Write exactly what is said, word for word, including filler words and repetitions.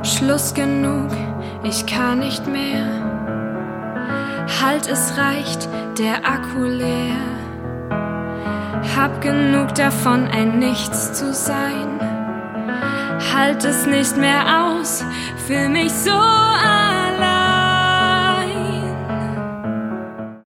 Schluss genug, ich kann nicht mehr. Halt, es reicht, der Akku leer. Hab genug davon, ein Nichts zu sein. Halt es nicht mehr aus, fühl mich so ein.